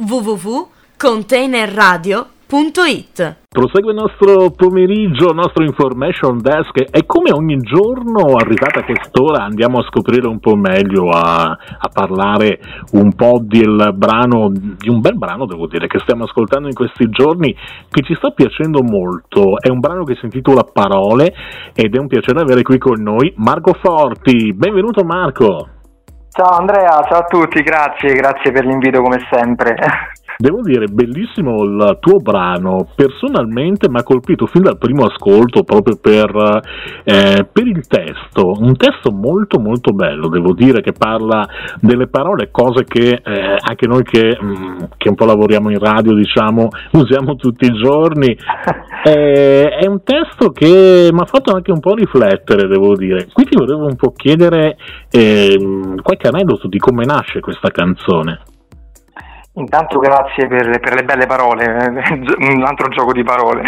www.containerradio.it. Prosegue il nostro pomeriggio, il nostro information desk, e come ogni giorno arrivata a quest'ora andiamo a scoprire un po' meglio, a parlare un po' di un bel brano, devo dire, che stiamo ascoltando in questi giorni, che ci sta piacendo molto. È un brano che si intitola Parole ed è un piacere avere qui con noi Marco Forti. Benvenuto Marco! Ciao Andrea, ciao a tutti, grazie per l'invito come sempre. Devo dire, bellissimo il tuo brano, personalmente mi ha colpito fin dal primo ascolto proprio per il testo, un testo molto molto bello, devo dire, che parla delle parole, cose che anche noi che un po' lavoriamo in radio, diciamo, usiamo tutti i giorni. È un testo che mi ha fatto anche un po' riflettere, devo dire. Qui ti volevo un po' chiedere qualche aneddoto di come nasce questa canzone. Intanto grazie per le belle parole, un altro gioco di parole.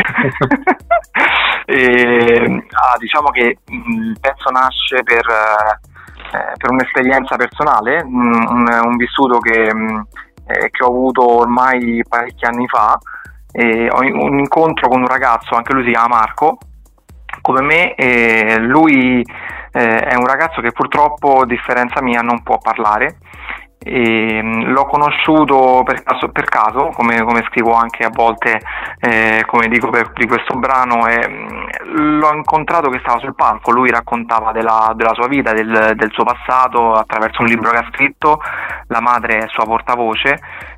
Diciamo che il pezzo nasce per un'esperienza personale, un vissuto che ho avuto ormai parecchi anni fa. Ho un incontro con un ragazzo, anche lui si chiama Marco, come me, e lui è un ragazzo che purtroppo, a differenza mia, non può parlare. L'ho conosciuto per caso, come scrivo anche a volte, come dico di questo brano, l'ho incontrato che stava sul palco. Lui raccontava della sua vita, del suo passato attraverso un libro che ha scritto. La madre è sua portavoce,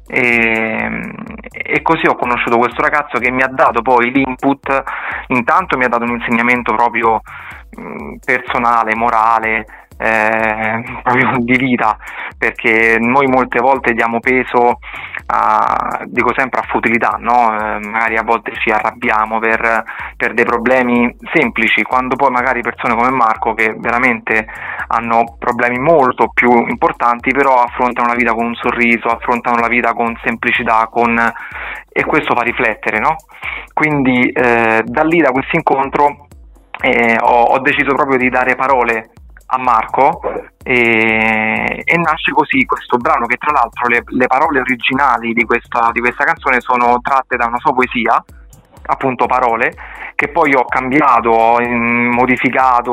e così ho conosciuto questo ragazzo che mi ha dato poi l'input. Intanto mi ha dato un insegnamento proprio personale, morale, proprio di vita, perché noi molte volte diamo peso dico sempre a futilità, no? Magari a volte ci arrabbiamo per dei problemi semplici, quando poi magari persone come Marco, che veramente hanno problemi molto più importanti, però affrontano la vita con un sorriso, affrontano la vita con semplicità, e questo fa riflettere, no? Quindi da lì, da questo incontro, ho deciso proprio di dare parole a Marco, e nasce così questo brano, che tra l'altro le parole originali di questa canzone sono tratte da una sua poesia, appunto Parole, che poi ho cambiato, ho modificato,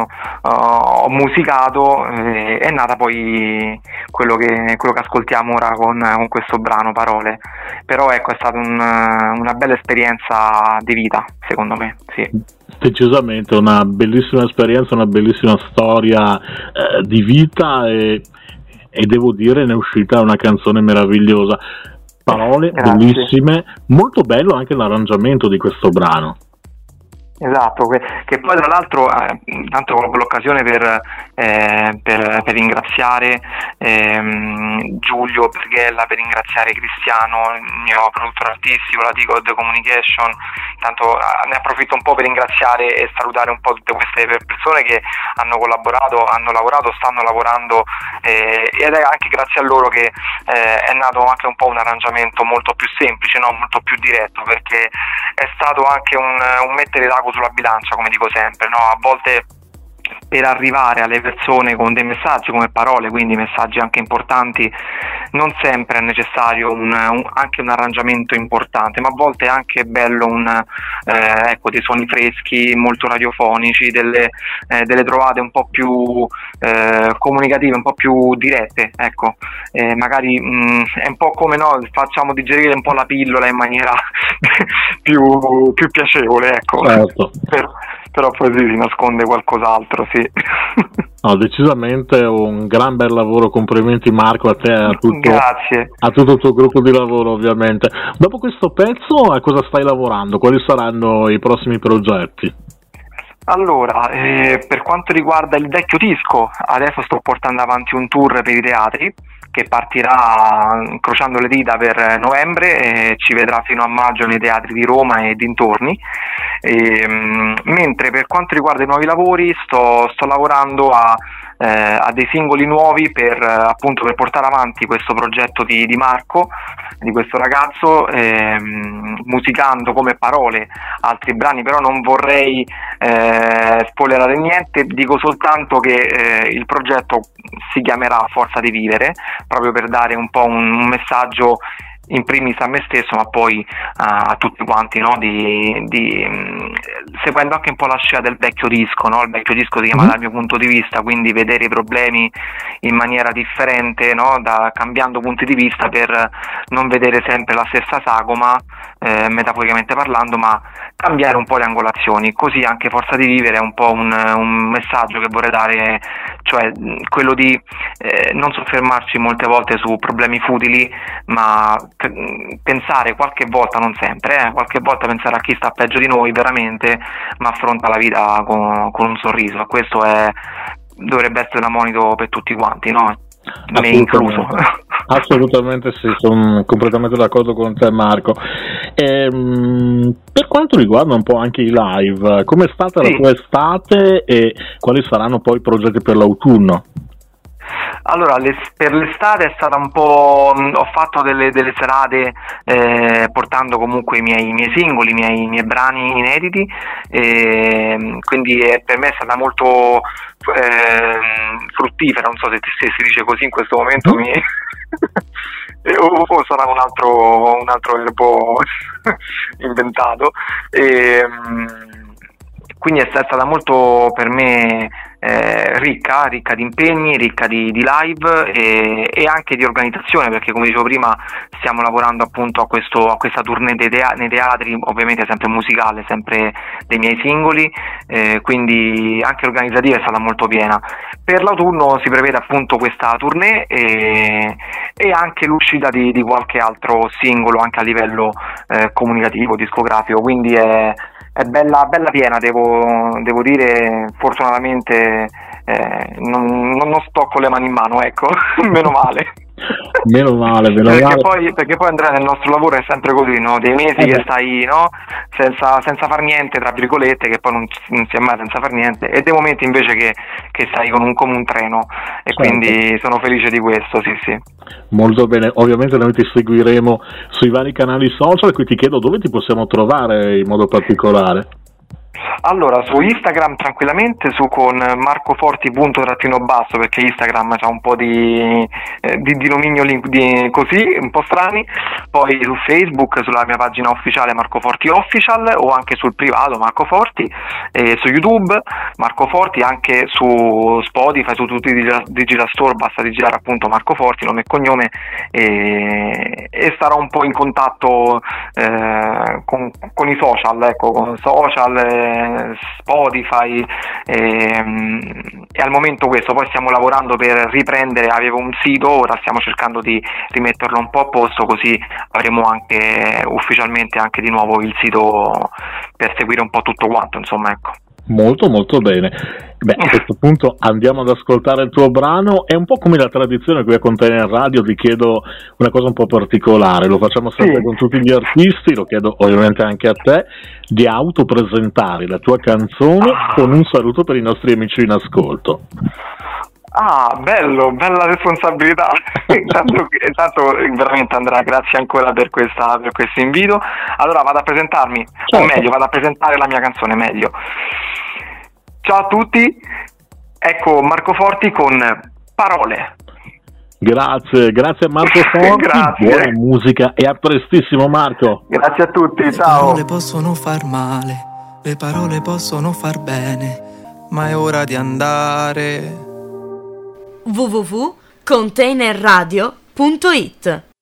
ho musicato, è nata poi quello che ascoltiamo ora con questo brano Parole. Però ecco, è stata una bella esperienza di vita, secondo me, sì. Decisamente una bellissima esperienza, una bellissima storia di vita, e devo dire ne è uscita una canzone meravigliosa. Parole bellissime, molto bello anche l'arrangiamento di questo brano. Esatto, che poi tra l'altro tanto colgo l'occasione per ringraziare Giulio Berghella, per ringraziare Cristiano, il mio produttore artistico, la D-God Communication. Tanto ne approfitto un po' per ringraziare e salutare un po' tutte queste persone che hanno collaborato, hanno lavorato, stanno lavorando, ed è anche grazie a loro che è nato anche un po' un arrangiamento molto più semplice, no? Molto più diretto, perché è stato anche un mettere l'ago sulla bilancia, come dico sempre, no? A volte per arrivare alle persone con dei messaggi come parole, quindi messaggi anche importanti, non sempre è necessario anche un arrangiamento importante, ma a volte è anche bello dei suoni freschi, molto radiofonici, delle trovate un po' più comunicative, un po' più dirette, ecco. Magari è un po' come, no, facciamo digerire un po' la pillola in maniera più piacevole, ecco. Certo. Però poi si nasconde qualcos'altro, sì. No, decisamente un gran bel lavoro, complimenti Marco, a te e Grazie. A tutto il tuo gruppo di lavoro, ovviamente. Dopo questo pezzo a cosa stai lavorando? Quali saranno i prossimi progetti? Allora, per quanto riguarda il vecchio disco, adesso sto portando avanti un tour per i teatri che partirà incrociando le dita per novembre e ci vedrà fino a maggio nei teatri di Roma e dintorni. Mentre per quanto riguarda i nuovi lavori sto lavorando a dei singoli nuovi per portare avanti questo progetto di Marco, di questo ragazzo, musicando come parole altri brani, però non vorrei spoilerare niente, dico soltanto che il progetto si chiamerà Forza di Vivere, proprio per dare un po' un messaggio in primis a me stesso, ma poi a tutti quanti, no? Seguendo anche un po' la scia del vecchio disco, no? Il vecchio disco si chiama Dal mio punto di vista, quindi vedere i problemi in maniera differente, no? Cambiando punti di vista per non vedere sempre la stessa sagoma, metaforicamente parlando, ma cambiare un po' le angolazioni. Così anche Forza di Vivere è un po' un messaggio che vorrei dare, cioè quello di non soffermarci molte volte su problemi futili, ma pensare qualche volta, non sempre, qualche volta pensare a chi sta peggio di noi veramente, ma affronta la vita con un sorriso. Questo dovrebbe essere un monito per tutti quanti, no? Me incluso. Assolutamente sì, sono completamente d'accordo con te, Marco. Per quanto riguarda un po' anche i live, com'è stata la tua estate e quali saranno poi i progetti per l'autunno? Allora, per l'estate è stata un po'. Ho fatto delle serate portando comunque i miei singoli, i miei brani inediti, quindi per me è stata molto fruttifera, non so se si dice così in questo momento, o sarà un altro verbo inventato, quindi è stata molto per me ricca di impegni, ricca di live e anche di organizzazione, perché come dicevo prima stiamo lavorando appunto a questa tournée nei teatri, ovviamente sempre musicale, sempre dei miei singoli, quindi anche organizzativa è stata molto piena. Per l'autunno si prevede appunto questa tournée e anche l'uscita di qualche altro singolo anche a livello comunicativo, discografico, quindi è bella piena, devo dire. Fortunatamente non sto con le mani in mano, ecco. Meno male. Perché poi Andrea, nel nostro lavoro è sempre così, no? Dei mesi che stai, no? senza far niente, tra virgolette, che poi non si è mai senza far niente, e dei momenti invece che stai come un treno, e quindi sono felice di questo, sì. Molto bene, ovviamente noi ti seguiremo sui vari canali social, qui ti chiedo dove ti possiamo trovare in modo particolare. Allora, su Instagram tranquillamente, con marcoforti__ perché Instagram c'ha un po' di nomignoli così, un po' strani. Poi su Facebook, sulla mia pagina ufficiale Marco Forti Official, o anche sul privato Marco Forti, su YouTube Marco Forti, anche su Spotify, su tutti i digital store basta digitare appunto Marco Forti, nome e cognome, e starò un po' in contatto con i social, ecco, con social, Spotify, e al momento questo. Poi stiamo lavorando per riprendere, avevo un sito, ora stiamo cercando di rimetterlo un po' a posto, così avremo anche ufficialmente anche di nuovo il sito per seguire un po' tutto quanto, insomma, ecco. Molto molto bene. A questo punto andiamo ad ascoltare il tuo brano. È un po' come la tradizione qui a Container Radio, ti chiedo una cosa un po' particolare, lo facciamo sempre con tutti gli artisti, lo chiedo ovviamente anche a te, di autopresentare la tua canzone con un saluto per i nostri amici in ascolto. Bello, bella responsabilità. Intanto veramente, Andrea, grazie ancora per questo invito. Allora vado a presentarmi, o meglio vado a presentare la mia canzone meglio. Ciao a tutti, ecco Marco Forti con Parole. Grazie a Marco Forti. Grazie. Buona musica e a prestissimo, Marco. Grazie a tutti, ciao. Le parole possono far male, le parole possono far bene, ma è ora di andare. www.containerradio.it